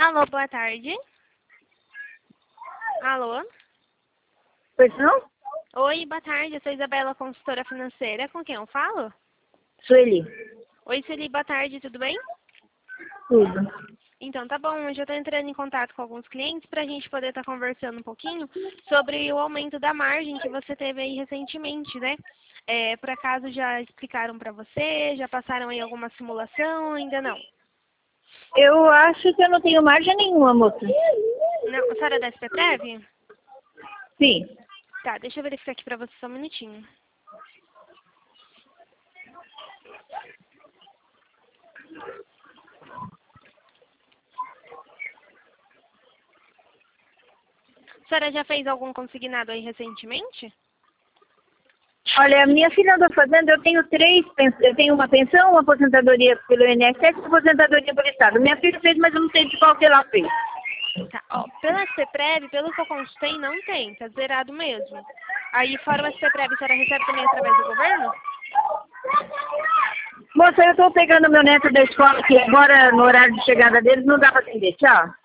Alô, boa tarde. Alô? Pois não? Oi, boa tarde. Eu sou Isabela, consultora financeira. Com quem eu falo? Sueli. Oi, Sueli, boa tarde. Tudo bem? Tudo. Então, tá bom. Hoje eu estou entrando em contato com alguns clientes para a gente poder estar conversando um pouquinho sobre o aumento da margem que você teve aí recentemente, né? Por acaso já explicaram para você? Já passaram aí alguma simulação? Ainda não? Eu acho que eu não tenho margem nenhuma, moça. Não, a senhora é da SPTrev? Sim. Tá, deixa eu verificar aqui para você só um minutinho. A senhora já fez algum consignado aí recentemente? Olha, a minha filha anda fazendo, eu tenho uma pensão, uma aposentadoria pelo INSS e uma aposentadoria pelo Estado. Minha filha fez, mas eu não sei de qual que ela fez. Tá, ó, pela SPTrev, pelo que eu consultei, não tem, tá zerado mesmo. Aí, fora o SPTrev, a senhora recebe também através do governo? Moça, eu estou pegando meu neto da escola, que agora no horário de chegada deles não dá para atender. Tchau.